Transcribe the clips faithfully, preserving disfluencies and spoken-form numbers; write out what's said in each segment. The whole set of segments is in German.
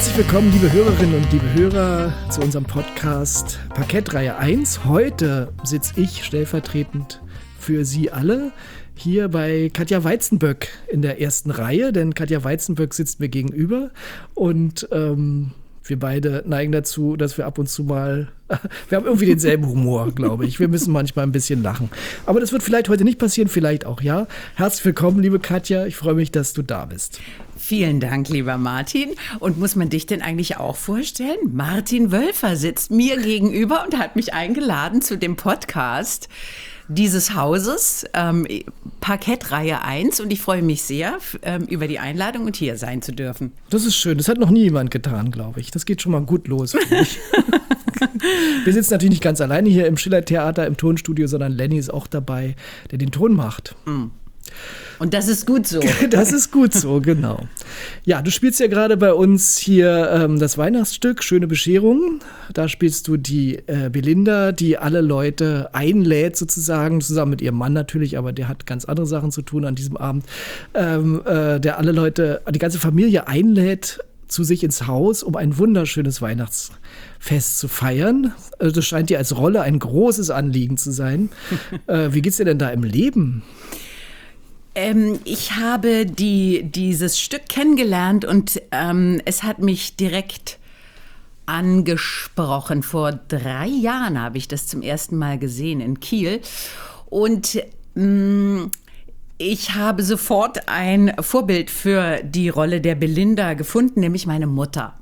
Herzlich willkommen, liebe Hörerinnen und liebe Hörer, zu unserem Podcast Parkettreihe eins. Heute sitze ich stellvertretend für Sie alle hier bei Katja Weizenböck in der ersten Reihe, denn Katja Weizenböck sitzt mir gegenüber und ähm, wir beide neigen dazu, dass wir ab und zu mal, wir haben irgendwie denselben Humor, glaube ich. Wir müssen manchmal ein bisschen lachen. Aber das wird vielleicht heute nicht passieren, vielleicht auch ja. Herzlich willkommen, liebe Katja. Ich freue mich, dass du da bist. Vielen Dank, lieber Martin. Und muss man dich denn eigentlich auch vorstellen? Martin Wölfer sitzt mir gegenüber und hat mich eingeladen zu dem Podcast dieses Hauses, ähm, Parkettreihe eins. Und ich freue mich sehr ähm, über die Einladung und hier sein zu dürfen. Das ist schön. Das hat noch nie jemand getan, glaube ich. Das geht schon mal gut los für mich. Wir sitzen natürlich nicht ganz alleine hier im Schiller-Theater, im Tonstudio, sondern Lenny ist auch dabei, der den Ton macht. Und das ist gut so. Das ist gut so, genau. Ja, du spielst ja gerade bei uns hier ähm, das Weihnachtsstück Schöne Bescherung. Da spielst du die äh, Belinda, die alle Leute einlädt sozusagen, zusammen mit ihrem Mann natürlich, aber der hat ganz andere Sachen zu tun an diesem Abend, ähm, äh, der alle Leute, die ganze Familie einlädt zu sich ins Haus, um ein wunderschönes Weihnachtsfest zu feiern. Also das scheint dir als Rolle ein großes Anliegen zu sein. äh, wie geht's dir denn da im Leben? Ähm, ich habe die, dieses Stück kennengelernt und ähm, es hat mich direkt angesprochen. Vor drei Jahren habe ich das zum ersten Mal gesehen in Kiel und mh, ich habe sofort ein Vorbild für die Rolle der Belinda gefunden, nämlich meine Mutter.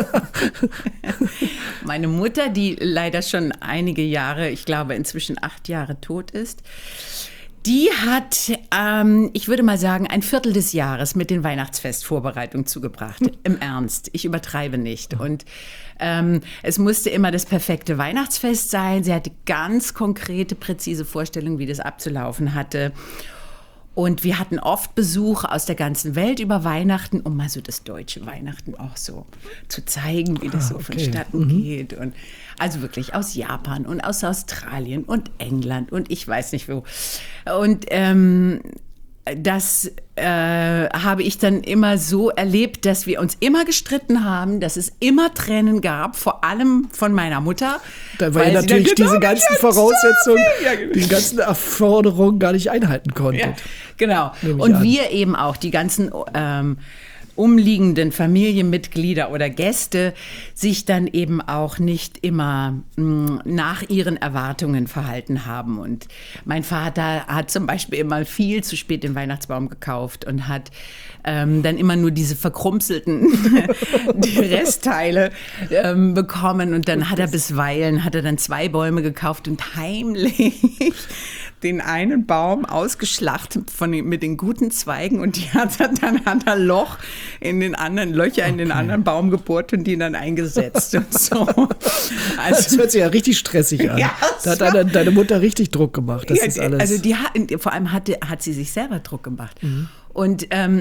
Meine Mutter, die leider schon einige Jahre, ich glaube inzwischen acht Jahre tot ist, die hat, ähm, ich würde mal sagen, ein Viertel des Jahres mit den Weihnachtsfestvorbereitungen zugebracht. Im Ernst, ich übertreibe nicht. Und ähm, es musste immer das perfekte Weihnachtsfest sein. Sie hatte ganz konkrete, präzise Vorstellungen, wie das abzulaufen hatte. Und wir hatten oft Besuch aus der ganzen Welt über Weihnachten, um mal so das deutsche Weihnachten auch so zu zeigen, wie das ah, so okay. vonstatten mhm. geht. Und also wirklich aus Japan und aus Australien und England und ich weiß nicht wo. Und ähm, das äh, habe ich dann immer so erlebt, dass wir uns immer gestritten haben, dass es immer Tränen gab, vor allem von meiner Mutter. Da weil ihr natürlich dann, diese ganzen Voraussetzungen, ja, genau. die ganzen Anforderungen gar nicht einhalten konntet. Ja, genau. Und an. wir eben auch, die ganzen ähm, umliegenden Familienmitglieder oder Gäste sich dann eben auch nicht immer mh, nach ihren Erwartungen verhalten haben. Und mein Vater hat zum Beispiel immer viel zu spät den Weihnachtsbaum gekauft und hat ähm, dann immer nur diese verkrumpelten die Restteile ähm, bekommen. Und dann hat er bisweilen, hat er dann zwei Bäume gekauft und heimlich den einen Baum ausgeschlachtet von den, mit den guten Zweigen und die hat er, dann hat er Loch in den anderen, Löcher in den okay. anderen Baum gebohrt und die dann eingesetzt und so. Also, das hört sich ja richtig stressig an. Ja, da hat deine, deine Mutter richtig Druck gemacht. Das ja, ist alles. Also die hat, vor allem hatte, hat sie sich selber Druck gemacht. Mhm. Und ähm,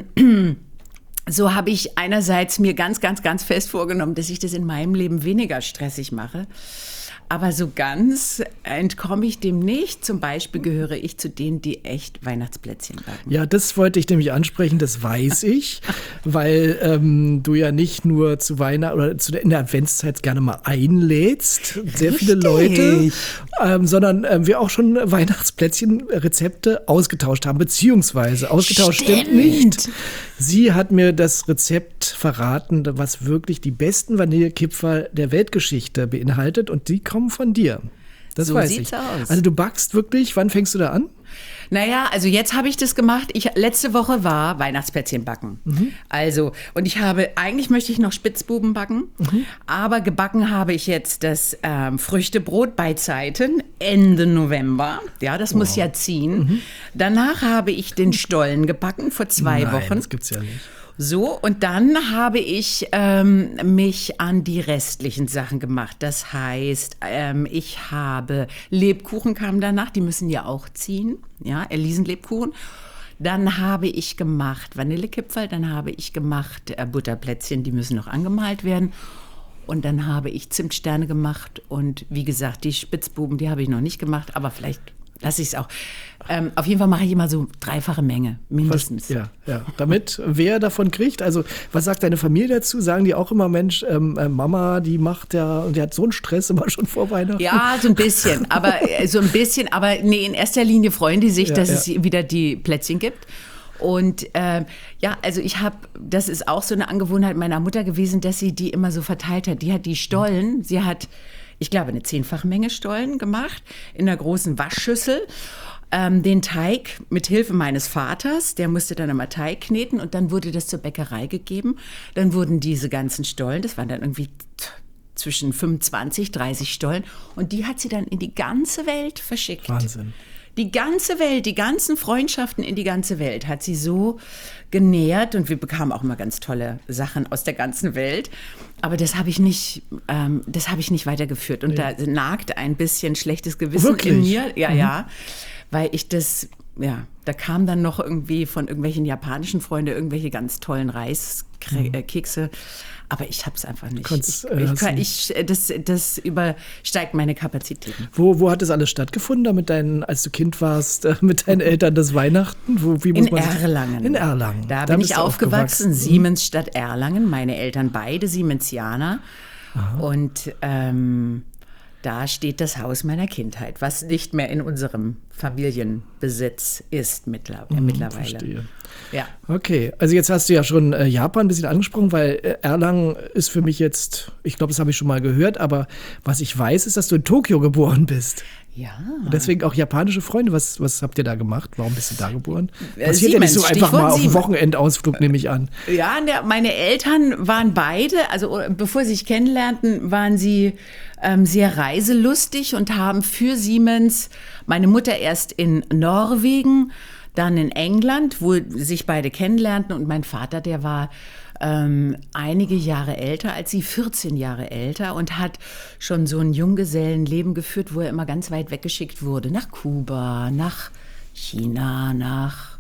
so habe ich einerseits mir ganz, ganz, ganz fest vorgenommen, dass ich das in meinem Leben weniger stressig mache. Aber so ganz entkomme ich dem nicht. Zum Beispiel gehöre ich zu denen, die echt Weihnachtsplätzchen backen. Ja, das wollte ich nämlich ansprechen, das weiß ich, weil ähm, du ja nicht nur zu Weihnachten oder zu der, in der Adventszeit gerne mal einlädst, sehr Richtig. viele Leute, ähm, sondern ähm, wir auch schon Weihnachtsplätzchen-Rezepte ausgetauscht haben, beziehungsweise ausgetauscht stimmt. stimmt nicht. Sie hat mir das Rezept verraten, was wirklich die besten Vanillekipferl der Weltgeschichte beinhaltet und die kommen von dir. Das so weiß sieht's ich. aus. Also du backst wirklich, wann fängst du da an? Naja, also jetzt habe ich das gemacht. Ich, letzte Woche war Weihnachtsplätzchen backen. Mhm. Also, und ich habe, eigentlich möchte ich noch Spitzbuben backen, mhm. aber gebacken habe ich jetzt das ähm, Früchtebrot bei Zeiten Ende November. Ja, das wow. muss ja ziehen. Mhm. Danach habe ich den Stollen gebacken vor zwei Nein, Wochen. Das gibt's ja nicht. So, und dann habe ich ähm, mich an die restlichen Sachen gemacht. Das heißt, ähm, ich habe Lebkuchen kamen danach, die müssen ja auch ziehen, ja, Elisenlebkuchen. Dann habe ich gemacht Vanillekipferl, dann habe ich gemacht äh, Butterplätzchen, die müssen noch angemalt werden. Und dann habe ich Zimtsterne gemacht und wie gesagt, die Spitzbuben, die habe ich noch nicht gemacht, aber vielleicht lasse ich es auch. Ähm, auf jeden Fall mache ich immer so dreifache Menge, mindestens. Was, ja, ja. Damit wer davon kriegt, also was sagt deine Familie dazu? Sagen die auch immer, Mensch, ähm, äh, Mama, die macht ja, und die hat so einen Stress immer schon vor Weihnachten? Ja, so ein bisschen, aber äh, so ein bisschen, aber nee, in erster Linie freuen die sich, ja, dass ja. es wieder die Plätzchen gibt. Und ähm, ja, also ich habe, das ist auch so eine Angewohnheit meiner Mutter gewesen, dass sie die immer so verteilt hat. Die hat die Stollen, sie hat, ich glaube, eine zehnfache Menge Stollen gemacht in einer großen Waschschüssel. Ähm, den Teig mit Hilfe meines Vaters, der musste dann immer Teig kneten und dann wurde das zur Bäckerei gegeben. Dann wurden diese ganzen Stollen, das waren dann irgendwie zwischen fünfundzwanzig, dreißig Stollen und die hat sie dann in die ganze Welt verschickt. Wahnsinn. Die ganze Welt, die ganzen Freundschaften in die ganze Welt hat sie so genährt und wir bekamen auch immer ganz tolle Sachen aus der ganzen Welt. Aber das habe ich nicht, ähm, das habe ich nicht weitergeführt und nee. Da nagt ein bisschen schlechtes Gewissen Wirklich? in mir. Ja, mhm. ja, weil ich das, ja, da kam dann noch irgendwie von irgendwelchen japanischen Freunden irgendwelche ganz tollen Reiskekse. Mhm. Aber ich habe es einfach nicht. Konntest, ich, äh, ich, kann, ich, das, das übersteigt meine Kapazitäten. Wo, wo hat das alles stattgefunden, damit dein, als du Kind warst, äh, mit deinen Eltern das Weihnachten? Wo, wie muss in man Erlangen. Sich, in Erlangen. Da, da bin ich aufgewachsen, aufgewachsen. Siemensstadt Erlangen. Meine Eltern beide Siemensianer. Aha. Und ähm, da steht das Haus meiner Kindheit, was nicht mehr in unserem Familienbesitz ist mittler- äh, mittlerweile. Verstehe. Ja. Okay, also jetzt hast du ja schon äh, Japan ein bisschen angesprochen, weil äh, Erlangen ist für mich jetzt, ich glaube, das habe ich schon mal gehört, aber was ich weiß, ist, dass du in Tokio geboren bist. Ja. Und deswegen auch japanische Freunde. Was, was habt ihr da gemacht? Warum bist du da geboren? Äh, Passiert ja nicht so einfach Stichwort mal auf einen Siemens. Wochenendausflug, nehme ich an. Ja, der, meine Eltern waren beide, also bevor sie sich kennenlernten, waren sie ähm, sehr reiselustig und haben für Siemens, meine Mutter erst in Norwegen, dann in England, wo sich beide kennenlernten und mein Vater, der war ähm, einige Jahre älter als sie, vierzehn Jahre älter und hat schon so ein Junggesellenleben geführt, wo er immer ganz weit weggeschickt wurde, nach Kuba, nach China, nach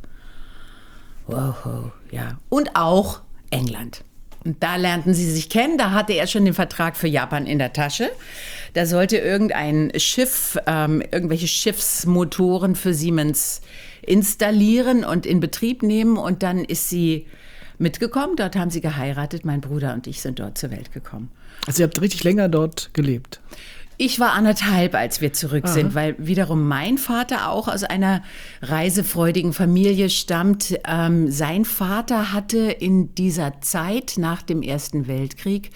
wow, ja, und auch England. Und da lernten sie sich kennen, da hatte er schon den Vertrag für Japan in der Tasche. Da sollte irgendein Schiff, ähm, irgendwelche Schiffsmotoren für Siemens installieren und in Betrieb nehmen. Und dann ist sie mitgekommen, dort haben sie geheiratet, mein Bruder und ich sind dort zur Welt gekommen. Also ihr habt richtig länger dort gelebt? Ich war anderthalb, als wir zurück sind, Aha. weil wiederum mein Vater auch aus einer reisefreudigen Familie stammt. Ähm, sein Vater hatte in dieser Zeit nach dem Ersten Weltkrieg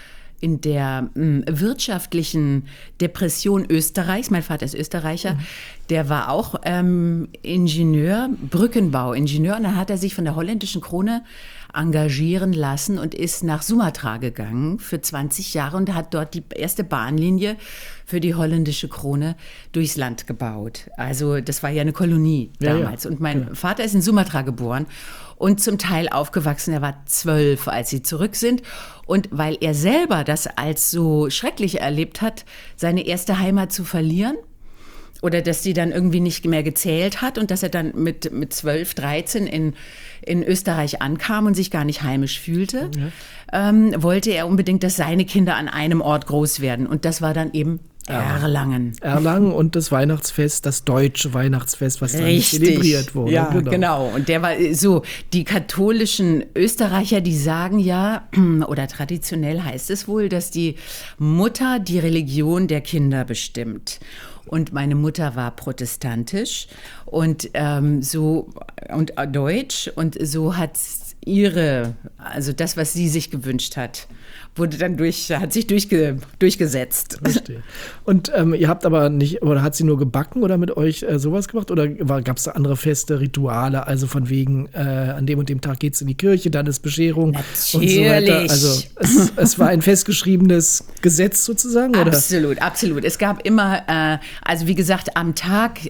in der mh, wirtschaftlichen Depression Österreichs, mein Vater ist Österreicher, mhm. der war auch ähm, Ingenieur, Brückenbauingenieur und dann hat er sich von der holländischen Krone engagieren lassen und ist nach Sumatra gegangen für zwanzig Jahre und hat dort die erste Bahnlinie für die holländische Krone durchs Land gebaut. Also das war ja eine Kolonie damals. Ja, ja. Und mein ja. Vater ist in Sumatra geboren und zum Teil aufgewachsen. Er war zwölf, als sie zurück sind. Und weil er selber das als so schrecklich erlebt hat, seine erste Heimat zu verlieren, oder dass sie dann irgendwie nicht mehr gezählt hat und dass er dann mit, mit zwölf, dreizehn in, in Österreich ankam und sich gar nicht heimisch fühlte, ja. ähm, wollte er unbedingt, dass seine Kinder an einem Ort groß werden. Und das war dann eben Erlangen. Erlangen und das Weihnachtsfest, das deutsche Weihnachtsfest, was dann Richtig. zelebriert wurde. Ja, genau. genau. Und der war so, die katholischen Österreicher, die sagen ja, oder traditionell heißt es wohl, dass die Mutter die Religion der Kinder bestimmt. Und meine Mutter war protestantisch und ähm, so und deutsch und so hat ihre, also das, was sie sich gewünscht hat, wurde dann durch, hat sich durchge, durchgesetzt. Verstehe. Und ähm, ihr habt aber nicht, oder hat sie nur gebacken oder mit euch äh, sowas gemacht? Oder gab es da andere Feste, Rituale, also von wegen, äh, an dem und dem Tag geht es in die Kirche, dann ist Bescherung Natürlich. Und so weiter? Also es, es war ein festgeschriebenes Gesetz sozusagen? Oder? Absolut, absolut. Es gab immer, äh, also wie gesagt, am Tag,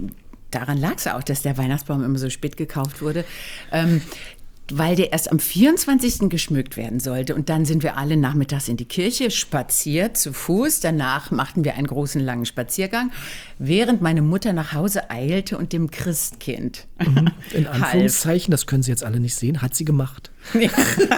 daran lag es auch, dass der Weihnachtsbaum immer so spät gekauft wurde, ähm, weil der erst am vierundzwanzigsten geschmückt werden sollte. Und dann sind wir alle nachmittags in die Kirche spaziert, zu Fuß. Danach machten wir einen großen, langen Spaziergang, während meine Mutter nach Hause eilte und dem Christkind mhm. In Anführungszeichen, das können Sie jetzt alle nicht sehen, hat sie gemacht. Ja.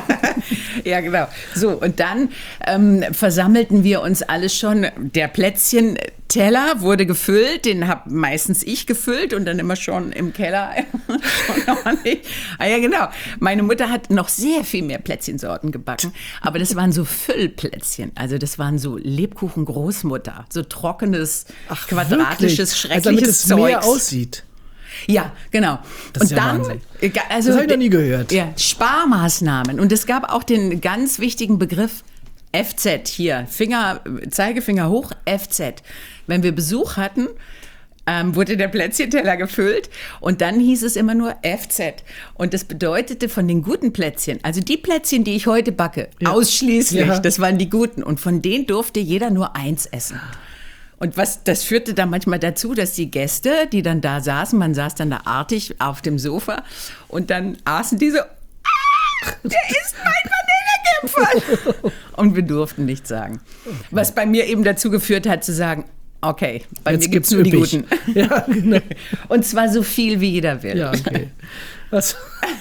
Ja, genau. So, und dann ähm, versammelten wir uns alle schon. Der Plätzchen Teller wurde gefüllt, den habe meistens ich gefüllt und dann immer schon im Keller. schon ordentlich. Ah ja, genau. Meine Mutter hat noch sehr viel mehr Plätzchensorten gebacken, aber das waren so Füllplätzchen. Also das waren so Lebkuchen Großmutter, so trockenes, Ach, quadratisches, wirklich? schreckliches also damit es Zeugs. Mehr aussieht. Ja, genau. Das ist und ja dann, Wahnsinn. Also, das habe ich noch nie gehört. Ja, Sparmaßnahmen. Und es gab auch den ganz wichtigen Begriff F Z hier. Finger, Zeigefinger hoch, F Z. Wenn wir Besuch hatten, ähm, wurde der Plätzchenteller gefüllt und dann hieß es immer nur F Z. Und das bedeutete von den guten Plätzchen, also die Plätzchen, die ich heute backe, ja. ausschließlich, ja. das waren die guten. Und von denen durfte jeder nur eins essen. Und was, das führte dann manchmal dazu, dass die Gäste, die dann da saßen, man saß dann da artig auf dem Sofa und dann aßen die so, ah, der isst mein Vanillegipfel. Und wir durften nichts sagen. Was bei mir eben dazu geführt hat, zu sagen, okay, bei Jetzt mir gibt es nur üppig. Die Guten. Ja, genau. Und zwar so viel, wie jeder will. Ja, okay. Was?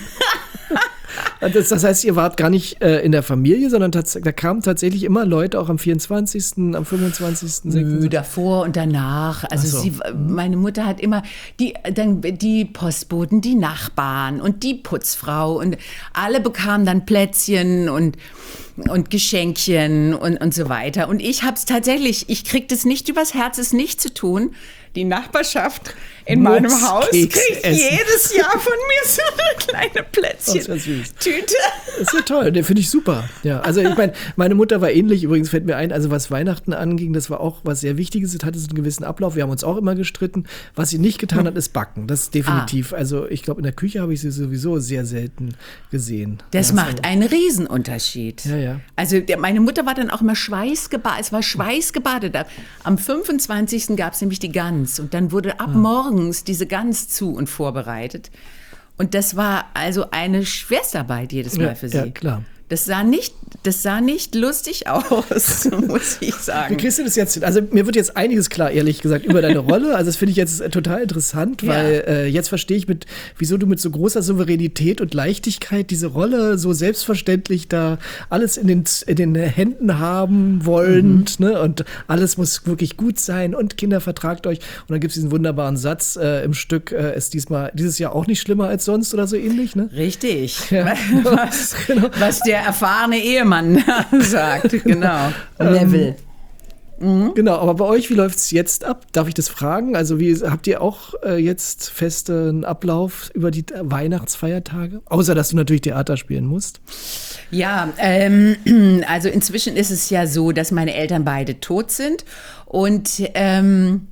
Das, das heißt, ihr wart gar nicht äh, in der Familie, sondern tats- da kamen tatsächlich immer Leute, auch am vierundzwanzigsten, am fünfundzwanzigsten Nö, davor und danach. Also so. sie, meine Mutter hat immer die, dann die Postboten, die Nachbarn und die Putzfrau und alle bekamen dann Plätzchen und und Geschenkchen und, und so weiter. Und ich habe es tatsächlich, ich kriege das nicht übers Herz, es nicht zu tun. Die Nachbarschaft in Muss meinem Haus Keks kriegt essen. jedes Jahr von mir so eine kleine Plätzchen-Tüte. Das ist ja toll, den finde ich super. Ja, also ich meine, meine Mutter war ähnlich, übrigens fällt mir ein, also was Weihnachten anging, das war auch was sehr Wichtiges, es hatte so einen gewissen Ablauf, wir haben uns auch immer gestritten. Was sie nicht getan hat, ist backen, das ist definitiv. Ah. Also ich glaube, in der Küche habe ich sie sowieso sehr selten gesehen. Das ja, macht so. einen Riesenunterschied. Ja, ja. Also der, meine Mutter war dann auch immer schweißgebadet, es war schweißgebadet. Am fünfundzwanzigsten gab es nämlich die Gans und dann wurde ab ah. morgens diese Gans zu und vorbereitet. Und das war also eine Schwerstarbeit jedes Mal ja, für sie. Ja, klar. Das sah nicht, das sah nicht lustig aus, muss ich sagen. Wie kriegst du das jetzt hin? Also mir wird jetzt einiges klar, ehrlich gesagt, über deine Rolle. Also das finde ich jetzt total interessant, weil ja. äh, jetzt verstehe ich, mit, wieso du mit so großer Souveränität und Leichtigkeit diese Rolle so selbstverständlich da alles in den, in den Händen haben wollend. Mhm. Ne? Und alles muss wirklich gut sein und Kinder, vertragt euch. Und dann gibt es diesen wunderbaren Satz äh, im Stück, äh, ist diesmal dieses Jahr auch nicht schlimmer als sonst oder so ähnlich. Ne? Richtig. Ja. Was, genau. was der erfahrene Ehemann sagt, genau. Neville. Mhm. Genau, aber bei euch, wie läuft es jetzt ab? Darf ich das fragen? Also wie habt ihr auch äh, jetzt festen Ablauf über die Weihnachtsfeiertage? Außer, dass du natürlich Theater spielen musst. Ja, ähm, also inzwischen ist es ja so, dass meine Eltern beide tot sind und ähm,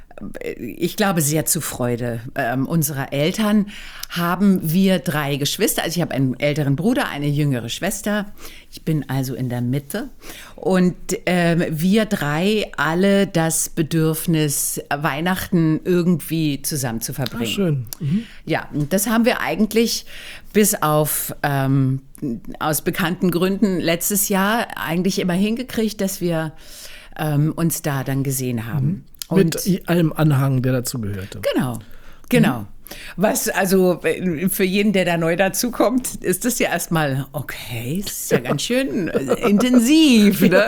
ich glaube, sehr zur Freude ähm, unserer Eltern haben wir drei Geschwister. Also ich habe einen älteren Bruder, eine jüngere Schwester. Ich bin also in der Mitte. Und ähm, wir drei alle das Bedürfnis, Weihnachten irgendwie zusammen zu verbringen. Ach, schön. Mhm. Ja, das haben wir eigentlich bis auf ähm, aus bekannten Gründen letztes Jahr eigentlich immer hingekriegt, dass wir ähm, uns da dann gesehen haben. Mhm. Mit und, allem Anhang, der dazugehörte. Genau, genau. Mhm. Was also für jeden, der da neu dazukommt, ist das ja erstmal, okay, das ist ja ganz schön intensiv. Ne?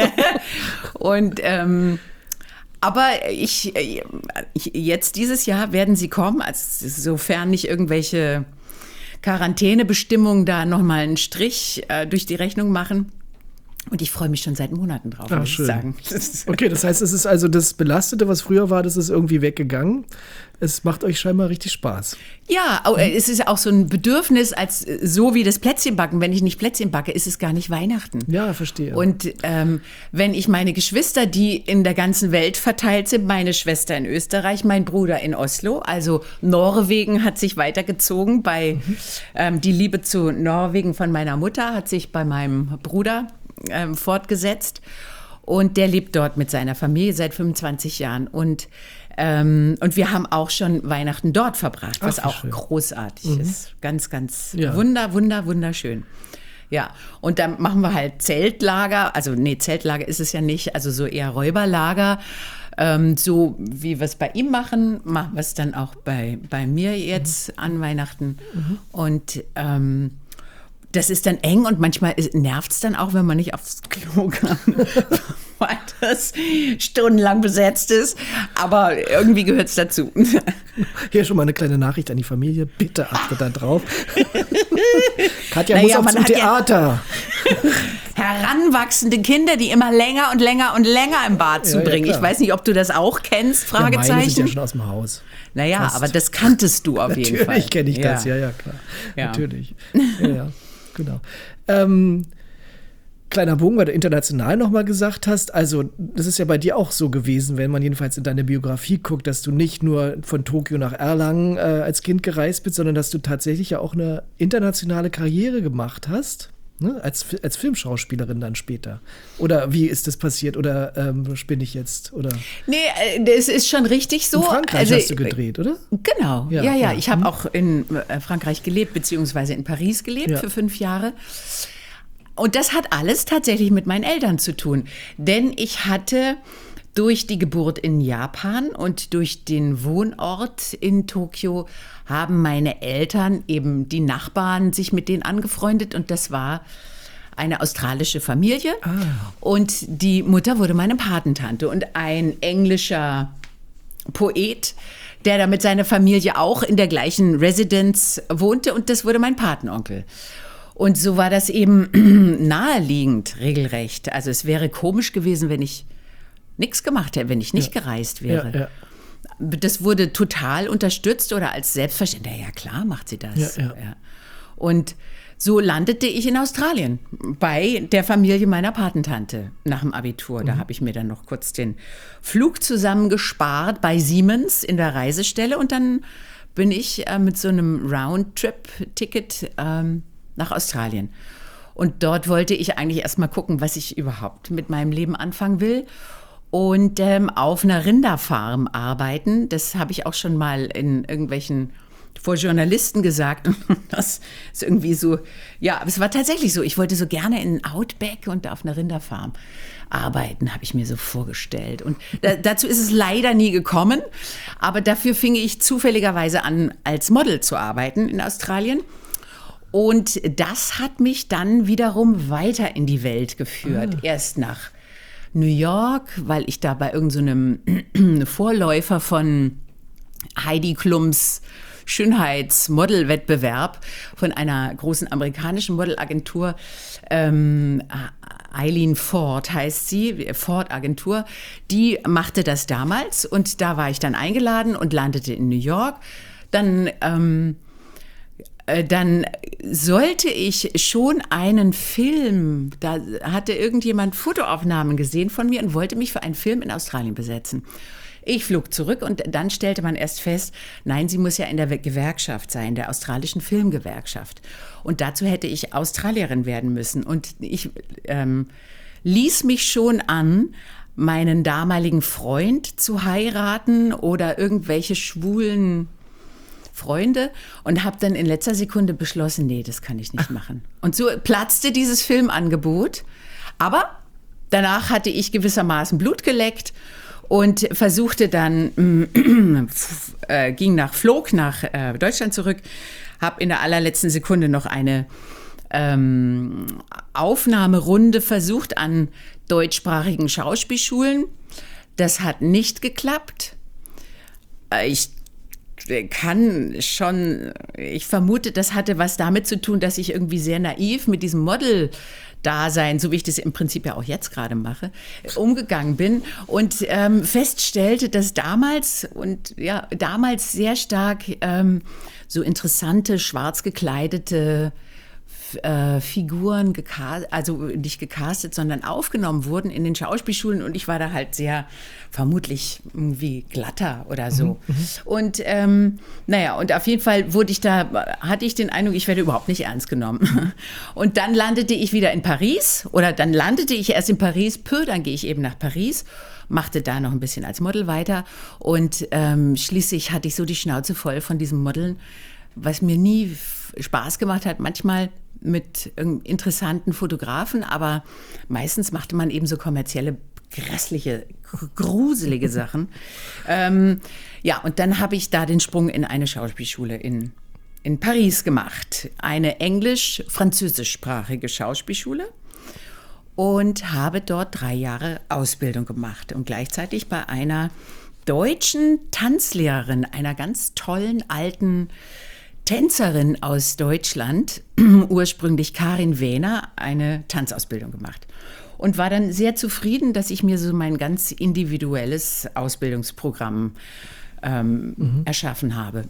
Und ähm, aber ich, ich, jetzt dieses Jahr werden sie kommen, also sofern nicht irgendwelche Quarantänebestimmungen da nochmal einen Strich äh, durch die Rechnung machen. Und ich freue mich schon seit Monaten drauf, Ach, muss ich schön. sagen. Okay, das heißt, es ist also das Belastete, was früher war, das ist irgendwie weggegangen. Es macht euch scheinbar richtig Spaß. Ja, es ist auch so ein Bedürfnis, als so wie das Plätzchenbacken. Wenn ich nicht Plätzchen backe, ist es gar nicht Weihnachten. Ja, verstehe. Und ähm, wenn ich meine Geschwister, die in der ganzen Welt verteilt sind, meine Schwester in Österreich, mein Bruder in Oslo, also Norwegen hat sich weitergezogen. Bei mhm. ähm, die Liebe zu Norwegen von meiner Mutter hat sich bei meinem Bruder ähm, fortgesetzt. Und der lebt dort mit seiner Familie seit fünfundzwanzig Jahren. Und Ähm, und wir haben auch schon Weihnachten dort verbracht, was Ach, auch schön. großartig mhm. ist. Ganz, ganz ja. wunder, wunder, wunderschön. Ja, und dann machen wir halt Zeltlager. Also nee, Zeltlager ist es ja nicht, also so eher Räuberlager. Ähm, so wie wir es bei ihm machen, machen wir es dann auch bei, bei mir jetzt mhm. an Weihnachten. Mhm. Und ähm, das ist dann eng und manchmal nervt es dann auch, wenn man nicht aufs Klo kann. weil das stundenlang besetzt ist. Aber irgendwie gehört es dazu. Hier schon mal eine kleine Nachricht an die Familie. Bitte achte da drauf. Katja Naja, muss auch zum Theater. Ja heranwachsende Kinder, die immer länger und länger und länger im Bad Ja, zubringen. ja, ich weiß nicht, ob du das auch kennst, Fragezeichen. Ja, meine sind ja schon aus dem Haus. Naja, Fast. aber das kanntest du auf jeden Fall. Natürlich kenne ich ja. das, ja, ja, klar. Ja. Natürlich. Ja, ja, genau. Ähm, kleiner Bogen, weil du international nochmal gesagt hast. Also, das ist ja bei dir auch so gewesen, wenn man jedenfalls in deine Biografie guckt, dass du nicht nur von Tokio nach Erlangen äh, als Kind gereist bist, sondern dass du tatsächlich ja auch eine internationale Karriere gemacht hast. Ne? Als, als Filmschauspielerin dann später. Oder wie ist das passiert? Oder ähm, spinne ich jetzt? Oder? Nee, das ist schon richtig so. In Frankreich also, hast du gedreht, oder? Genau, ja, ja. ja. ja. Ich habe hm. auch in Frankreich gelebt, beziehungsweise in Paris gelebt ja. für fünf Jahre. Und das hat alles tatsächlich mit meinen Eltern zu tun. Denn ich hatte durch die Geburt in Japan und durch den Wohnort in Tokio haben meine Eltern, eben die Nachbarn, sich mit denen angefreundet. Und das war eine australische Familie. Ah. Und die Mutter wurde meine Patentante. Und ein englischer Poet, der da mit seiner Familie auch in der gleichen Residence wohnte. Und das wurde mein Patenonkel. Und so war das eben naheliegend, regelrecht. Also es wäre komisch gewesen, wenn ich nichts gemacht hätte, wenn ich nicht ja. gereist wäre. Ja, ja. Das wurde total unterstützt oder als selbstverständlich. Ja, ja, klar macht sie das. Ja, ja. Ja. Und so landete ich in Australien bei der Familie meiner Patentante nach dem Abitur. Mhm. Da habe ich mir dann noch kurz den Flug zusammengespart bei Siemens in der Reisestelle. Und dann bin ich äh, mit so einem Roundtrip-Ticket ähm, nach Australien. Und dort wollte ich eigentlich erst mal gucken, was ich überhaupt mit meinem Leben anfangen will. Und ähm, auf einer Rinderfarm arbeiten. Das habe ich auch schon mal in irgendwelchen, vor Journalisten gesagt. Das ist irgendwie so, ja, aber es war tatsächlich so. Ich wollte so gerne in Outback und auf einer Rinderfarm arbeiten, habe ich mir so vorgestellt. Und da, dazu ist es leider nie gekommen. Aber dafür fing ich zufälligerweise an, als Model zu arbeiten in Australien. Und das hat mich dann wiederum weiter in die Welt geführt. Ah. Erst nach New York, weil ich da bei irgendeinem so Vorläufer von Heidi Klums Schönheitsmodelwettbewerb von einer großen amerikanischen Modelagentur, ähm, Eileen Ford heißt sie, Ford Agentur, die machte das damals und da war ich dann eingeladen und landete in New York. Dann ähm, Dann sollte ich schon einen Film, da hatte irgendjemand Fotoaufnahmen gesehen von mir und wollte mich für einen Film in Australien besetzen. Ich flog zurück und dann stellte man erst fest, nein, sie muss ja in der Gewerkschaft sein, der australischen Filmgewerkschaft. Und dazu hätte ich Australierin werden müssen. Und ich ähm, ließ mich schon an, meinen damaligen Freund zu heiraten oder irgendwelche schwulen Freunde und habe dann in letzter Sekunde beschlossen, nee, das kann ich nicht machen. Und so platzte dieses Filmangebot. Aber danach hatte ich gewissermaßen Blut geleckt und versuchte dann, äh, ging nach, flog nach äh, Deutschland zurück, habe in der allerletzten Sekunde noch eine ähm, Aufnahmerunde versucht an deutschsprachigen Schauspielschulen. Das hat nicht geklappt. Ich kann schon, ich vermute, das hatte was damit zu tun, dass ich irgendwie sehr naiv mit diesem Model-Dasein, so wie ich das im Prinzip ja auch jetzt gerade mache, umgegangen bin und ähm, feststellte, dass damals und ja, damals sehr stark ähm, so interessante, schwarz gekleidete Äh, Figuren, gecast, also nicht gecastet, sondern aufgenommen wurden in den Schauspielschulen und ich war da halt sehr vermutlich irgendwie glatter oder so. Mhm, und ähm, naja, und auf jeden Fall wurde ich da, hatte ich den Eindruck, ich werde überhaupt nicht ernst genommen. Und dann landete ich wieder in Paris oder dann landete ich erst in Paris, peu, dann gehe ich eben nach Paris, machte da noch ein bisschen als Model weiter und ähm, schließlich hatte ich so die Schnauze voll von diesem Modeln, was mir nie Spaß gemacht hat, manchmal mit interessanten Fotografen, aber meistens machte man eben so kommerzielle, grässliche, gruselige Sachen. ähm, ja, und dann habe ich da den Sprung in eine Schauspielschule in, in Paris gemacht. Eine englisch-französischsprachige Schauspielschule. und habe dort drei Jahre Ausbildung gemacht und gleichzeitig bei einer deutschen Tanzlehrerin, einer ganz tollen alten Tänzerin aus Deutschland, ursprünglich Karin Wähner, eine Tanzausbildung gemacht. Und war dann sehr zufrieden, dass ich mir so mein ganz individuelles Ausbildungsprogramm ähm, mhm. erschaffen habe.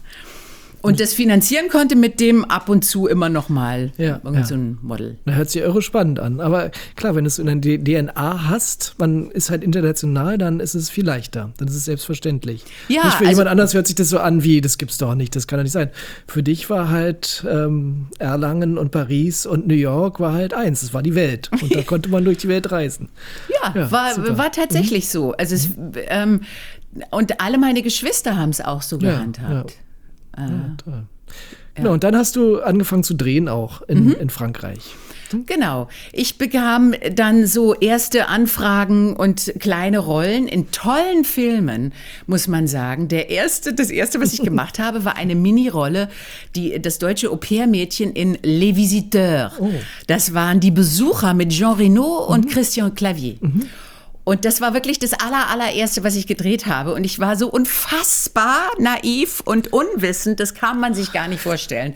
Und das finanzieren konnte mit dem ab und zu immer noch mal ja, irgend ja. so ein Model. Da hört sich irre spannend an. Aber klar, wenn du es in der D N A hast, man ist halt international, dann ist es viel leichter. Dann ist es selbstverständlich. Ja, nicht für also, jemand anders hört sich das so an wie, das gibt's doch nicht, das kann doch nicht sein. Für dich war halt ähm, Erlangen und Paris und New York war halt eins, das war die Welt. Und da konnte man durch die Welt reisen. Ja, ja war, war tatsächlich mhm. so. Also es, ähm, und alle meine Geschwister haben es auch so ja, gehandhabt. Ja. Ja, toll. Ja. Genau, und dann hast du angefangen zu drehen auch in, mhm. in Frankreich. Hm? Genau. Ich bekam dann so erste Anfragen und kleine Rollen in tollen Filmen, muss man sagen. Der erste, das erste, was ich gemacht habe, war eine Mini-Rolle, die, das deutsche Au-pair-Mädchen in Les Visiteurs. Oh. Das waren die Besucher mit Jean Reno mhm. und Christian Clavier. Mhm. Und das war wirklich das aller, allererste, was ich gedreht habe. Und ich war so unfassbar naiv und unwissend, das kann man sich gar nicht vorstellen.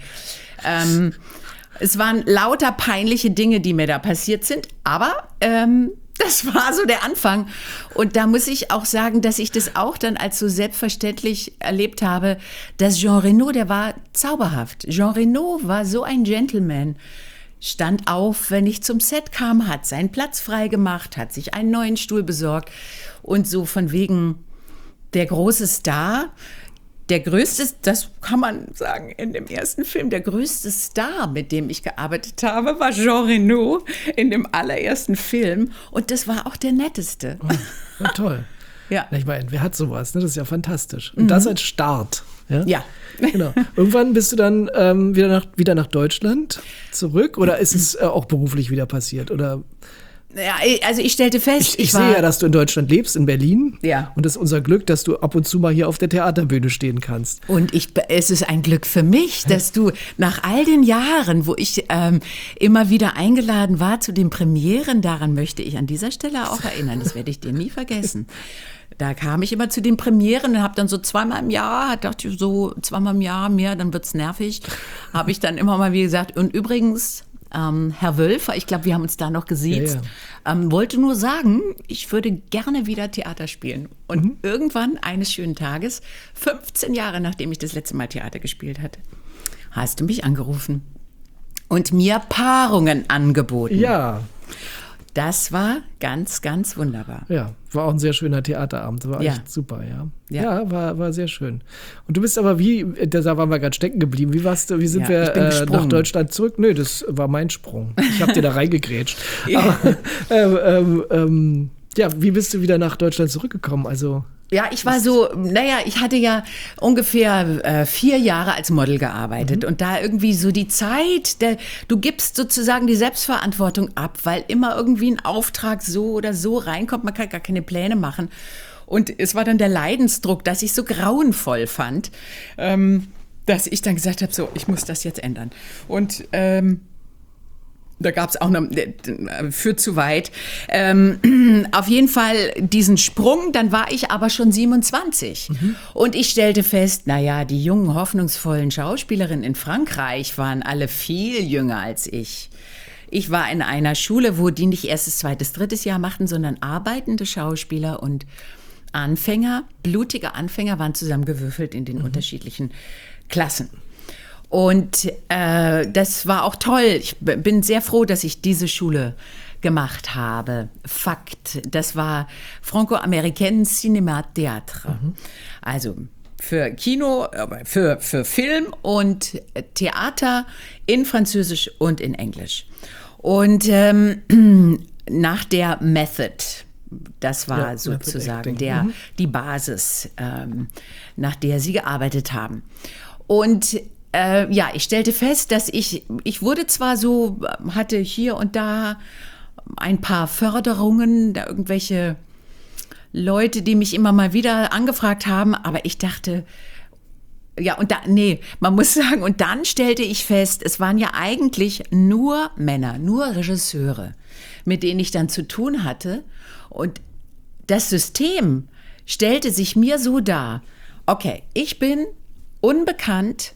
Ähm, es waren lauter peinliche Dinge, die mir da passiert sind. Aber ähm, das war so der Anfang. Und da muss ich auch sagen, dass ich das auch dann als so selbstverständlich erlebt habe, dass Jean Reno, der war zauberhaft. Jean Reno war so ein Gentleman. Stand auf, wenn ich zum Set kam, hat seinen Platz frei gemacht, hat sich einen neuen Stuhl besorgt und so von wegen der große Star, der größte, das kann man sagen in dem ersten Film, der größte Star, mit dem ich gearbeitet habe, war Jean Reno in dem allerersten Film und das war auch der netteste. Oh, ja, toll. Ja. Ich meine, wer hat sowas? Ne? Das ist ja fantastisch. Und mhm. das als Start. Ja. ja. Genau. Irgendwann bist du dann ähm, wieder, nach, wieder nach Deutschland zurück oder ist es äh, auch beruflich wieder passiert? Oder? Ja, also ich stellte fest, ich, ich, ich sehe ja, dass du in Deutschland lebst, in Berlin. Ja. Und es ist unser Glück, dass du ab und zu mal hier auf der Theaterbühne stehen kannst. Und ich, es ist ein Glück für mich, dass du nach all den Jahren, wo ich ähm, immer wieder eingeladen war zu den Premieren, daran möchte ich an dieser Stelle auch erinnern, das werde ich dir nie vergessen. Da kam ich immer zu den Premieren und habe dann so zweimal im Jahr, dachte ich so zweimal im Jahr mehr, dann wird's nervig, habe ich dann immer mal wie gesagt, und übrigens, ähm, Herr Wölfer, ich glaube, wir haben uns da noch gesiezt, ja, ja. Ähm, wollte nur sagen, ich würde gerne wieder Theater spielen. Und mhm. irgendwann eines schönen Tages, fünfzehn Jahre nachdem ich das letzte Mal Theater gespielt hatte, hast du mich angerufen und mir Paarungen angeboten. Ja. Das war ganz, ganz wunderbar. Ja, war auch ein sehr schöner Theaterabend. War ja. echt super, ja. Ja, ja war, war sehr schön. Und du bist aber wie, da waren wir gerade stecken geblieben. Wie warst du, wie sind ja, wir äh, nach Deutschland zurück? Nö, das war mein Sprung. Ich habe dir da reingegrätscht. ja. Aber, ähm, ähm, ähm, ja, wie bist du wieder nach Deutschland zurückgekommen? Also Ja, ich war so, naja, ich hatte ja ungefähr äh, vier Jahre als Model gearbeitet mhm. und da irgendwie so die Zeit, der, du gibst sozusagen die Selbstverantwortung ab, weil immer irgendwie ein Auftrag so oder so reinkommt, man kann gar keine Pläne machen. Und es war dann der Leidensdruck, dass ich so grauenvoll fand, ähm, dass ich dann gesagt habe, so, ich muss das jetzt ändern. Und ähm, da gab es auch noch, für zu weit. Ähm, auf jeden Fall diesen Sprung, dann war ich aber schon siebenundzwanzig. Mhm. Und ich stellte fest, naja, die jungen, hoffnungsvollen Schauspielerinnen in Frankreich waren alle viel jünger als ich. Ich war in einer Schule, wo die nicht erstes, zweites, drittes Jahr machten, sondern arbeitende Schauspieler und Anfänger, blutige Anfänger waren zusammengewürfelt in den mhm. unterschiedlichen Klassen. Und äh, das war auch toll. Ich bin sehr froh, dass ich diese Schule gemacht habe. Fakt, das war Franco-Américaine Cinéma Théâtre. Mhm. Also für Kino, für, für Film und Theater in Französisch und in Englisch. Und ähm, nach der Method, das war ja, sozusagen der, mhm. die Basis, ähm, nach der sie gearbeitet haben. Und Äh, ja, ich stellte fest, dass ich, ich wurde zwar so, hatte hier und da ein paar Förderungen, da irgendwelche Leute, die mich immer mal wieder angefragt haben, aber ich dachte, Ja, und da, nee, man muss sagen, und dann stellte ich fest, es waren ja eigentlich nur Männer, nur Regisseure, mit denen ich dann zu tun hatte. Und das System stellte sich mir so dar, okay, ich bin unbekannt,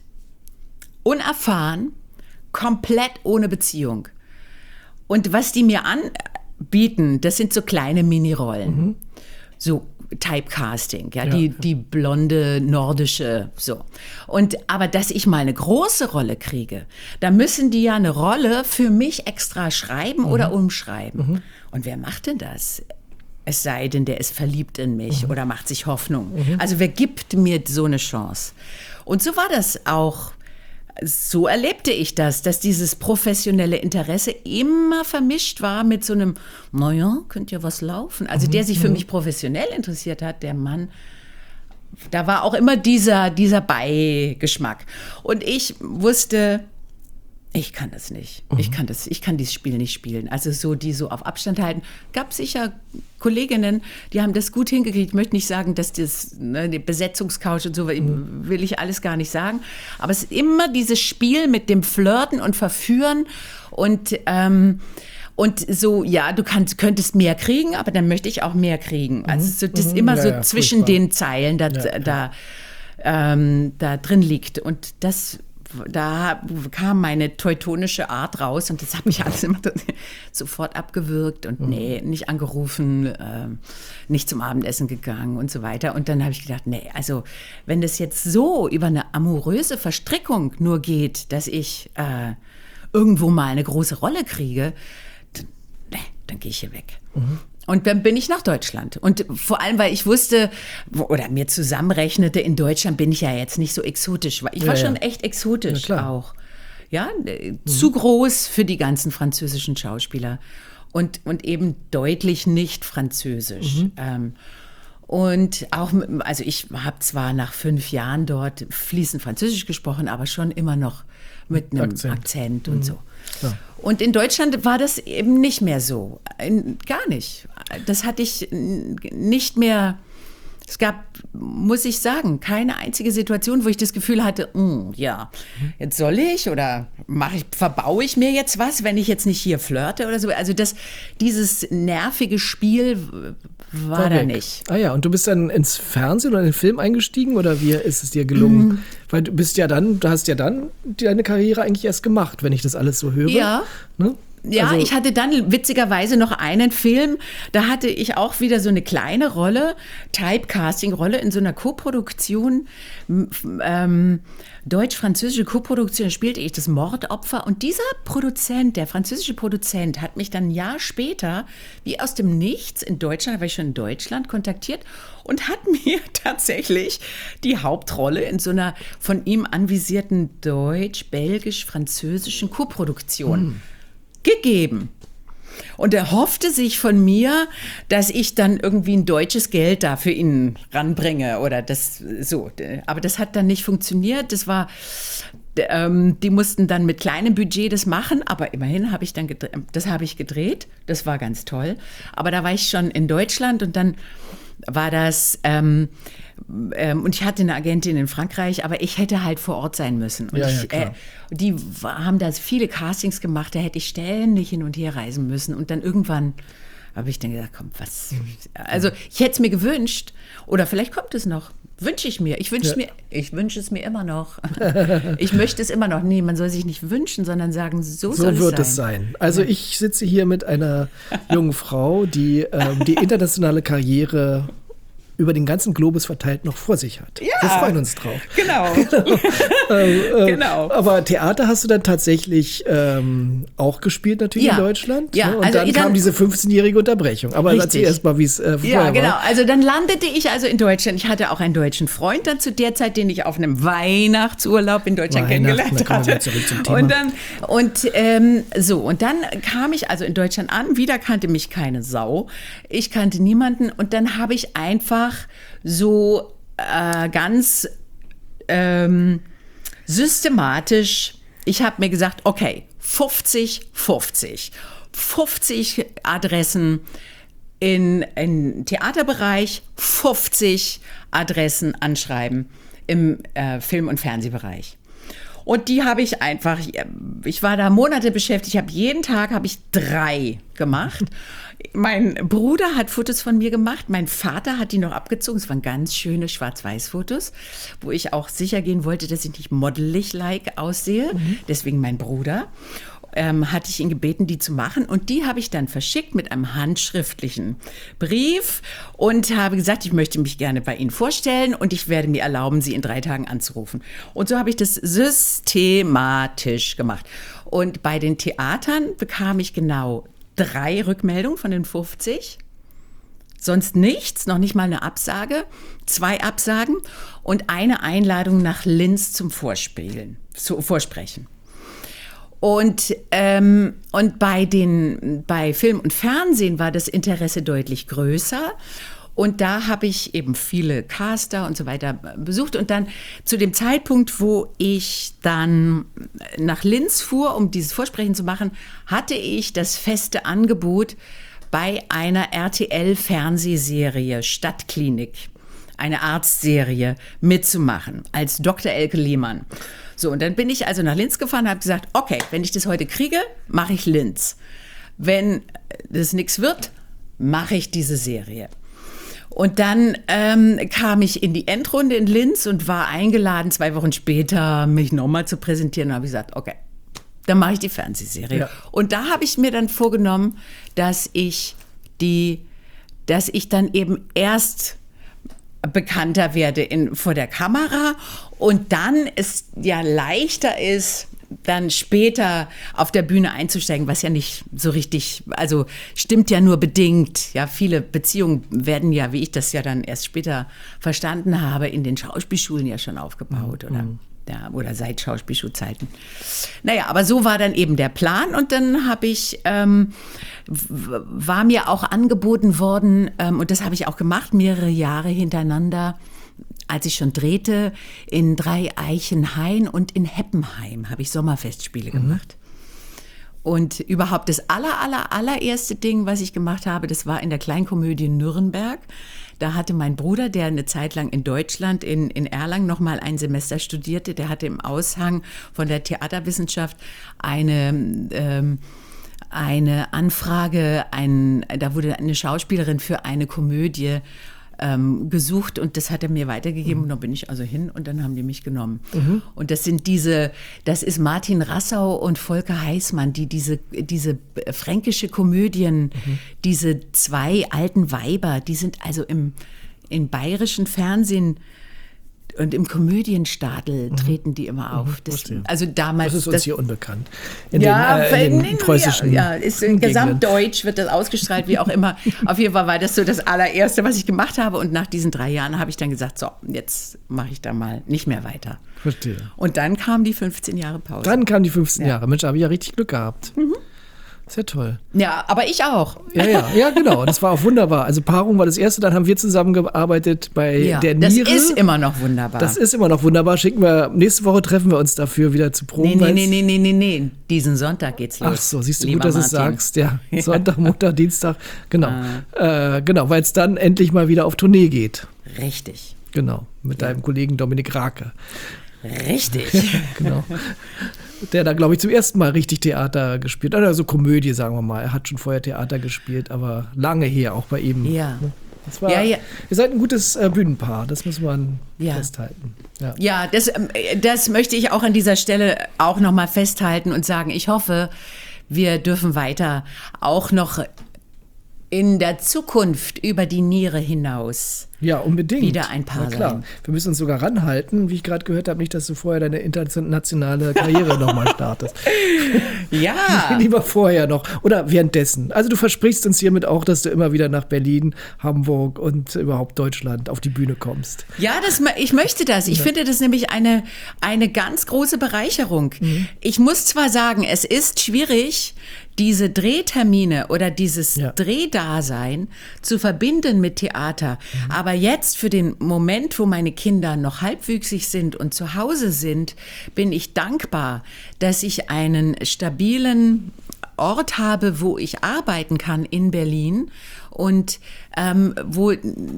unerfahren, komplett ohne Beziehung. Und was die mir anbieten, das sind so kleine Minirollen. Mhm. So Typecasting, ja, ja, die, die blonde nordische, so. Und, aber dass ich mal eine große Rolle kriege, da müssen die ja eine Rolle für mich extra schreiben mhm. oder umschreiben. Mhm. Und wer macht denn das? Es sei denn, der ist verliebt in mich mhm. oder macht sich Hoffnung. Mhm. Also wer gibt mir so eine Chance? Und so war das auch. So erlebte ich das, dass dieses professionelle Interesse immer vermischt war mit so einem, naja, könnte ja was laufen. Also der sich für mich professionell interessiert hat, der Mann, da war auch immer dieser, dieser Beigeschmack. Und ich wusste, ich kann das nicht. Mhm. Ich kann das, ich kann dieses Spiel nicht spielen. Also so, die so auf Abstand halten. Gab sicher Kolleginnen, die haben das gut hingekriegt. Ich möchte nicht sagen, dass das, ne, die Besetzungscouch und so, mhm. will ich alles gar nicht sagen. Aber es ist immer dieses Spiel mit dem Flirten und Verführen und, ähm, und so, ja, du kannst, könntest mehr kriegen, aber dann möchte ich auch mehr kriegen. Mhm. Also so, das mhm. immer ja, so ja, zwischen furchtbar. Den Zeilen da, ja, da, ähm, da drin liegt. Und das Da kam meine teutonische Art raus und das hat mich alles immer sofort abgewürgt und nee, nicht angerufen, äh, nicht zum Abendessen gegangen und so weiter. Und dann habe ich gedacht, nee, also wenn das jetzt so über eine amoröse Verstrickung nur geht, dass ich äh, irgendwo mal eine große Rolle kriege, dann, nee, dann gehe ich hier weg. Mhm. Und dann bin ich nach Deutschland. Und vor allem, weil ich wusste, oder mir zusammenrechnete, in Deutschland bin ich ja jetzt nicht so exotisch. Ich war ja, schon ja. echt exotisch ja, auch. Ja, mhm. zu groß für die ganzen französischen Schauspieler. Und, und eben deutlich nicht französisch. Mhm. Ähm, und auch, also ich habe zwar nach fünf Jahren dort fließend Französisch gesprochen, aber schon immer noch mit einem Akzent, Akzent und mhm. so. Ja. Und in Deutschland war das eben nicht mehr so. Gar nicht. Das hatte ich nicht mehr. Es gab, muss ich sagen, keine einzige Situation, wo ich das Gefühl hatte, mm, ja, jetzt soll ich oder mache ich, verbaue ich mir jetzt was, wenn ich jetzt nicht hier flirte oder so. Also das, dieses nervige Spiel war, war da weg. Nicht. Ah ja, und du bist dann ins Fernsehen oder in den Film eingestiegen oder wie ist es dir gelungen? Mm. Weil du bist ja dann, du hast ja dann deine Karriere eigentlich erst gemacht, wenn ich das alles so höre. Ja. Ne? Ja, also, ich hatte dann witzigerweise noch einen Film, da hatte ich auch wieder so eine kleine Rolle, Typecasting-Rolle in so einer Koproduktion, ähm, deutsch-französische Koproduktion, spielte ich das Mordopfer und dieser Produzent, der französische Produzent, hat mich dann ein Jahr später, wie aus dem Nichts in Deutschland, da war ich schon in Deutschland, kontaktiert und hat mir tatsächlich die Hauptrolle in so einer von ihm anvisierten deutsch-belgisch-französischen Koproduktion hm. gegeben. Und er hoffte sich von mir, dass ich dann irgendwie ein deutsches Geld da für ihn ranbringe oder das so. Aber das hat dann nicht funktioniert. Das war, ähm, die mussten dann mit kleinem Budget das machen, aber immerhin habe ich dann gedreht, das habe ich gedreht. Das war ganz toll. Aber da war ich schon in Deutschland und dann war das ähm, ähm, und ich hatte eine Agentin in Frankreich, aber ich hätte halt vor Ort sein müssen. Und ja, ich, ja, äh, die haben da viele Castings gemacht, da hätte ich ständig hin und her reisen müssen. Und dann irgendwann habe ich dann gesagt, komm, was? Also ich hätte es mir gewünscht oder vielleicht kommt es noch. Wünsche ich mir. Ich wünsche ja. mir, ich wünsche es mir immer noch. Ich möchte es immer noch. Nee, man soll sich nicht wünschen, sondern sagen, so, so soll es sein. So wird es sein. Also ja. ich sitze hier mit einer jungen Frau, die ähm, die internationale Karriere über den ganzen Globus verteilt noch vor sich hat. Ja, wir freuen uns drauf. Genau. genau. ähm, äh, genau. Aber Theater hast du dann tatsächlich ähm, auch gespielt natürlich ja. in Deutschland. Ja, ne? Und also dann kam dann, diese fünfzehnjährige Unterbrechung. Aber richtig. Erzähl erst mal, wie es äh, vorher Ja, genau. war. Also dann landete ich also in Deutschland. Ich hatte auch einen deutschen Freund dann zu der Zeit, den ich auf einem Weihnachtsurlaub in Deutschland kennengelernt da hatte. Zurück zum Thema. Und dann und ähm, so und dann kam ich also in Deutschland an. Wieder kannte mich keine Sau. Ich kannte niemanden und dann habe ich einfach so äh, ganz ähm, systematisch, ich habe mir gesagt, okay, fünfzig, fünfzig. fünfzig Adressen in, in Theaterbereich, fünfzig Adressen anschreiben im äh, Film- und Fernsehbereich. Und die habe ich einfach, ich war da Monate beschäftigt, ich habe jeden Tag habe ich drei gemacht. Mein Bruder hat Fotos von mir gemacht, mein Vater hat die noch abgezogen. Es waren ganz schöne Schwarz-Weiß-Fotos, wo ich auch sicher gehen wollte, dass ich nicht modelig-like aussehe. Mhm. Deswegen mein Bruder. Ähm, hatte ich ihn gebeten, die zu machen. Und die habe ich dann verschickt mit einem handschriftlichen Brief und habe gesagt, ich möchte mich gerne bei Ihnen vorstellen und ich werde mir erlauben, Sie in drei Tagen anzurufen. Und so habe ich das systematisch gemacht. Und bei den Theatern bekam ich genau drei Rückmeldungen von den fünfzig. Sonst nichts, noch nicht mal eine Absage, zwei Absagen und eine Einladung nach Linz zum Vorspielen, zu Vorsprechen. Und, ähm, und bei, den, bei Film und Fernsehen war das Interesse deutlich größer. Und da habe ich eben viele Caster und so weiter besucht. Und dann zu dem Zeitpunkt, wo ich dann nach Linz fuhr, um dieses Vorsprechen zu machen, hatte ich das feste Angebot, bei einer R T L-Fernsehserie Stadtklinik, eine Arztserie, mitzumachen, als Doktor Elke Lehmann. So, und dann bin ich also nach Linz gefahren und habe gesagt, okay, wenn ich das heute kriege, mache ich Linz. Wenn das nichts wird, mache ich diese Serie. Und dann ähm, kam ich in die Endrunde in Linz und war eingeladen, zwei Wochen später mich nochmal zu präsentieren. Und habe ich gesagt, okay, dann mache ich die Fernsehserie. Ja. Und da habe ich mir dann vorgenommen, dass ich die, dass ich dann eben erst bekannter werde in, vor der Kamera und dann es ja leichter ist, dann später auf der Bühne einzusteigen, was ja nicht so richtig, also stimmt ja nur bedingt. Ja, viele Beziehungen werden ja, wie ich das ja dann erst später verstanden habe, in den Schauspielschulen ja schon aufgebaut, mhm. oder? Ja, oder seit Schauspielschulzeiten. Naja, aber so war dann eben der Plan und dann habe ich, ähm, war mir auch angeboten worden, ähm, und das habe ich auch gemacht, mehrere Jahre hintereinander, als ich schon drehte, in Dreieichenhain und in Heppenheim habe ich Sommerfestspiele mhm. gemacht. Und überhaupt das aller, aller, allererste Ding, was ich gemacht habe, das war in der Kleinkomödie Nürnberg. Da hatte mein Bruder, der eine Zeit lang in Deutschland, in, in Erlangen noch mal ein Semester studierte, der hatte im Aushang von der Theaterwissenschaft eine, ähm, eine Anfrage, ein, da wurde eine Schauspielerin für eine Komödie ähm, gesucht und das hat er mir weitergegeben. Mhm. Und dann bin ich also hin und dann haben die mich genommen. Mhm. Und das sind diese, das ist Martin Rassau und Volker Heißmann, die diese, diese fränkische Komödien, mhm. diese zwei alten Weiber, die sind also im, im bayerischen Fernsehen und im Komödienstadel mhm. treten die immer auf. Das, also damals, das ist uns das, hier unbekannt. In ja, den, äh, in den preußischen ja, ja, ist in Gesamtdeutsch wird das ausgestrahlt, wie auch immer. Auf jeden Fall war das so das allererste, was ich gemacht habe. Und nach diesen drei Jahren habe ich dann gesagt, so, jetzt mache ich da mal nicht mehr weiter. Verstehe. Und dann kamen die fünfzehn Jahre Pause. Dann kamen die fünfzehn ja. Jahre. Mensch, da habe ich ja richtig Glück gehabt. Mhm. Sehr toll. Ja, aber ich auch. Ja, ja, ja, genau. Das war auch wunderbar. Also Paarung war das erste, dann haben wir zusammengearbeitet bei ja, der Niere. Das ist immer noch wunderbar. Das ist immer noch wunderbar. Schicken wir, nächste Woche treffen wir uns dafür wieder zu Proben. Nee, nee, nee, nee, nee, nee. Diesen Sonntag geht's los. Ach so, siehst du, gut, dass du es sagst. Ja, Sonntag, Montag, Dienstag. Genau. Ah. Äh, genau, weil es dann endlich mal wieder auf Tournee geht. Richtig. Genau, mit ja. deinem Kollegen Dominik Rake. Richtig. Genau. Der da, glaube ich, zum ersten Mal richtig Theater gespielt hat. Also Komödie, sagen wir mal. Er hat schon vorher Theater gespielt, aber lange her, auch bei ihm. Ja. Das war, ja, ja. Ihr seid ein gutes äh, Bühnenpaar, das muss man ja. festhalten. Ja, ja das, das möchte ich auch an dieser Stelle auch noch mal festhalten und sagen, ich hoffe, wir dürfen weiter auch noch in der Zukunft über die Niere hinaus ja, unbedingt. wieder ein Paar klar. sein. Wir müssen uns sogar ranhalten, wie ich gerade gehört habe, nicht, dass du vorher deine internationale Karriere nochmal startest. Ja. Lieber vorher noch oder währenddessen. Also du versprichst uns hiermit auch, dass du immer wieder nach Berlin, Hamburg und überhaupt Deutschland auf die Bühne kommst. Ja, das, ich möchte das. Ich ja. finde das nämlich eine, eine ganz große Bereicherung. Mhm. Ich muss zwar sagen, es ist schwierig, diese Drehtermine oder dieses ja. Drehdasein zu verbinden mit Theater. Mhm. Aber Aber jetzt für den Moment, wo meine Kinder noch halbwüchsig sind und zu Hause sind, bin ich dankbar, dass ich einen stabilen Ort habe, wo ich arbeiten kann in Berlin und ähm, wo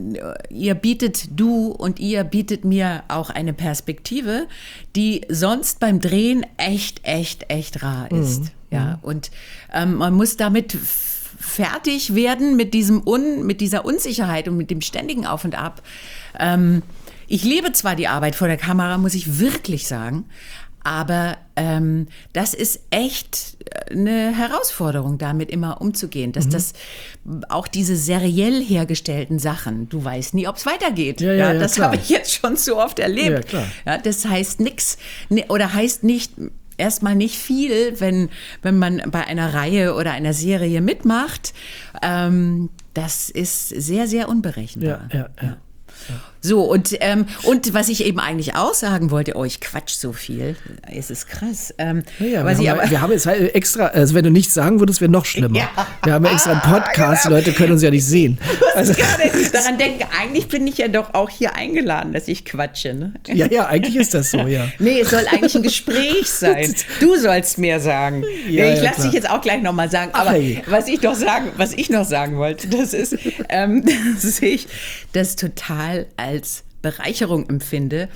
ihr bietet, du und ihr bietet mir auch eine Perspektive, die sonst beim Drehen echt, echt, echt rar ist. Mhm. Ja, und ähm, man muss damit f- fertig werden mit diesem Un, mit dieser Unsicherheit und mit dem ständigen Auf und Ab. Ähm, ich liebe zwar die Arbeit vor der Kamera, muss ich wirklich sagen, aber ähm, das ist echt eine Herausforderung, damit immer umzugehen. Dass mhm. das auch diese seriell hergestellten Sachen, du weißt nie, ob es weitergeht. Ja, ja, ja, ja, das habe ich jetzt schon so oft erlebt. Ja, klar. Ja, das heißt nichts oder heißt nicht erstmal nicht viel, wenn, wenn man bei einer Reihe oder einer Serie mitmacht. Ähm, das ist sehr, sehr unberechenbar. Ja, ja, ja. ja. So, und, ähm, und was ich eben eigentlich auch sagen wollte, oh, ich quatsch so viel, es ist krass. Ähm, naja, was wir, ich haben, aber, wir haben jetzt halt extra, also wenn du nichts sagen würdest, wäre noch schlimmer. Ja. Wir haben ja extra einen Podcast, Genau. die Leute können uns ja nicht sehen. Also, gerade daran denken, eigentlich bin ich ja doch auch hier eingeladen, dass ich quatsche. Ne? Ja, ja, eigentlich ist das so, ja. Nee, es soll eigentlich ein Gespräch sein. Du sollst mehr sagen. Ja, nee, ich ja, lasse klar. dich jetzt auch gleich nochmal sagen. Aber Ei. was ich, doch sagen, was ich noch sagen wollte, das ist, ähm, dass ich das total als Bereicherung empfinde,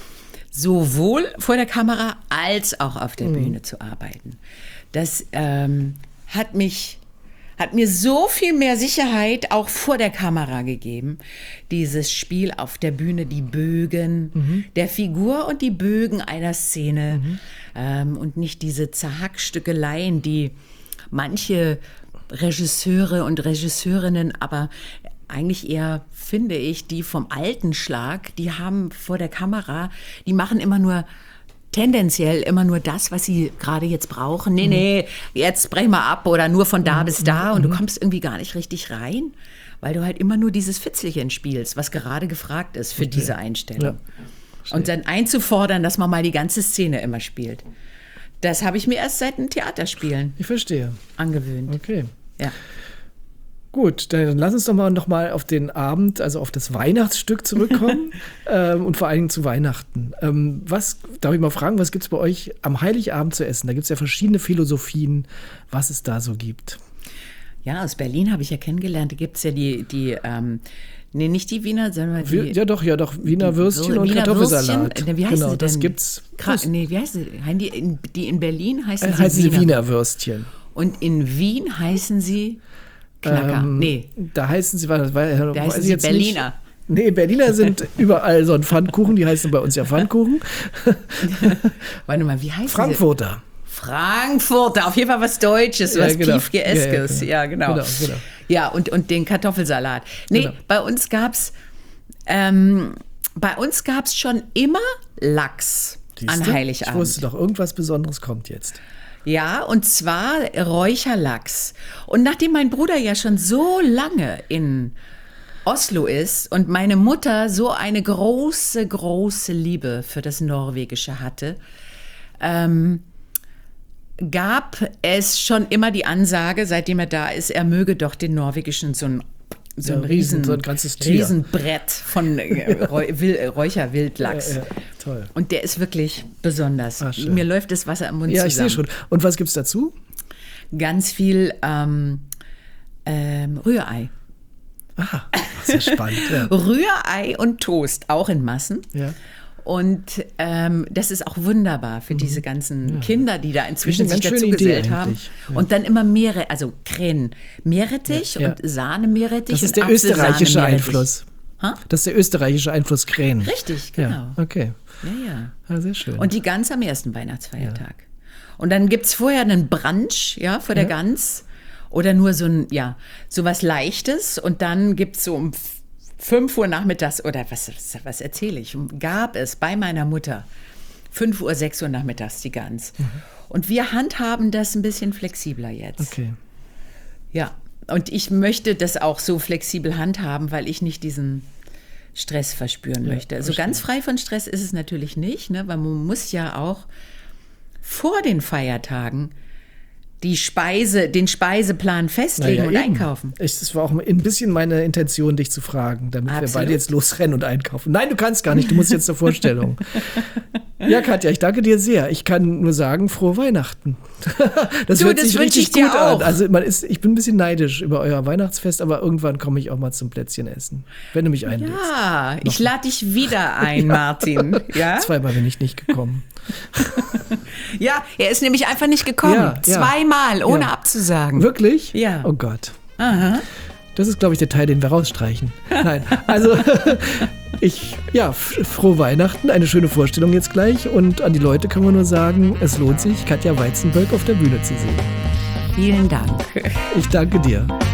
sowohl vor der Kamera als auch auf der mhm. Bühne zu arbeiten. Das ähm, hat mich, hat mir so viel mehr Sicherheit auch vor der Kamera gegeben. Dieses Spiel auf der Bühne, die Bögen mhm. der Figur und die Bögen einer Szene mhm. ähm, und nicht diese Zerhackstückeleien, die manche Regisseure und Regisseurinnen aber eigentlich eher, finde ich, die vom alten Schlag, die haben vor der Kamera, die machen immer nur, tendenziell immer nur das, was sie gerade jetzt brauchen. Nee, mhm. nee, jetzt brech mal ab oder nur von da mhm. bis da und du kommst irgendwie gar nicht richtig rein, weil du halt immer nur dieses Fitzelchen spielst, was gerade gefragt ist für okay. diese Einstellung. Ja. Und dann einzufordern, dass man mal die ganze Szene immer spielt. Das habe ich mir erst seit dem Theaterspielen ich verstehe. angewöhnt. Okay. Ja. Gut, dann lass uns doch mal noch mal auf den Abend, also auf das Weihnachtsstück zurückkommen ähm, und vor allen Dingen zu Weihnachten. Ähm, was, darf ich mal fragen, was gibt es bei euch am Heiligabend zu essen? Da gibt es ja verschiedene Philosophien, was es da so gibt. Ja, aus Berlin habe ich ja kennengelernt, da gibt es ja die, die ähm, nee, nicht die Wiener, sondern die... Ja doch, ja doch, Wiener Würstchen und Wiener Kartoffelsalat. Würstchen, wie heißt genau, sie das denn? gibt's. Kra- nee, wie heißt sie? Die in, die in Berlin heißen äh, sie heißen Wiener. sie Wiener Würstchen. Und in Wien heißen sie Knacker. Ähm, nee. Da heißen sie, weil, weil, Da weiß heißen ich sie jetzt Berliner. Nicht. Nee, Berliner sind überall so ein Pfannkuchen, die heißen bei uns ja Pfannkuchen. Warte mal, wie heißen Frankfurter. sie? Frankfurter, auf jeden Fall was Deutsches, Ja, was genau. Piefke-eskes. Ja, Ja, ja, genau. genau, genau. Ja, und, und den Kartoffelsalat. Nee, Genau. bei uns gab's ähm, bei uns gab's schon immer Lachs an Siehste? Heiligabend. Ich wusste doch, irgendwas Besonderes kommt jetzt. Ja, und zwar Räucherlachs. Und nachdem mein Bruder ja schon so lange in Oslo ist und meine Mutter so eine große, große Liebe für das Norwegische hatte, ähm, gab es schon immer die Ansage, seitdem er da ist, er möge doch den norwegischen so ein so Ja, ein Riesen, Riesen, so ein ganzes Tier. Riesenbrett von äh, Räu Wil Räucherwildlachs. Ja, ja, toll. Und der ist wirklich besonders. Ah, schön. Mir läuft das Wasser im Mund Ja, ich zusammen. sehe schon. Und was gibt's dazu? Ganz viel ähm, ähm, Rührei. Aha, das ist ja spannend. Ja. Rührei und Toast, auch in Massen. Ja. Und ähm, das ist auch wunderbar für diese ganzen ja. Kinder, die da inzwischen Ist eine sich ganz dazu schöne Idee gesellt haben. eigentlich. Ja. Und dann immer Meere, also Krähen, Meerrettich Ja, ja. und Sahne-Meerrettich. Das ist und der österreichische Apfelsahne-Meerrettich. Einfluss. Ha? Das ist der österreichische Einfluss Krähen. Richtig, genau. Ja, okay. Ja, ja. Ja, sehr schön. Und die Gans am ersten Weihnachtsfeiertag. Ja. Und dann gibt es vorher einen Brunch, ja, vor der Ja. Gans. Oder nur so ein, ja, so was Leichtes. Und dann gibt es so um fünf Uhr nachmittags, oder was, was, was erzähle ich, gab es bei meiner Mutter fünf Uhr, sechs Uhr nachmittags die Gans. Mhm. Und wir handhaben das ein bisschen flexibler jetzt. Okay. Ja, und ich möchte das auch so flexibel handhaben, weil ich nicht diesen Stress verspüren Ja, möchte. Also verstehe. ganz frei von Stress ist es natürlich nicht, ne? Weil man muss ja auch vor den Feiertagen die Speise, den Speiseplan festlegen Naja, und eben. einkaufen. Ich, das war auch ein bisschen meine Intention, dich zu fragen, damit wir Absolut. beide jetzt losrennen und einkaufen. Nein, du kannst gar nicht, du musst jetzt zur Vorstellung. Ja, Katja, ich danke dir sehr. Ich kann nur sagen, frohe Weihnachten. Das Du, hört das sich wünsch richtig ich dir gut an. auch. Also man ist, ich bin ein bisschen neidisch über euer Weihnachtsfest, aber irgendwann komme ich auch mal zum Plätzchen essen, wenn du mich einlädst. Ja, ich lade dich wieder ein, Martin. Ja? Zweimal bin ich nicht gekommen. Ja, er ist nämlich einfach nicht gekommen. Ja, ja. Zweimal, ohne Ja. abzusagen. Wirklich? Ja. Oh Gott. Aha. Das ist, glaube ich, der Teil, den wir rausstreichen. Nein, also ich, ja, f- frohe Weihnachten, eine schöne Vorstellung jetzt gleich. Und an die Leute kann man nur sagen, es lohnt sich, Katja Weizenböck auf der Bühne zu sehen. Vielen Dank. Ich danke dir.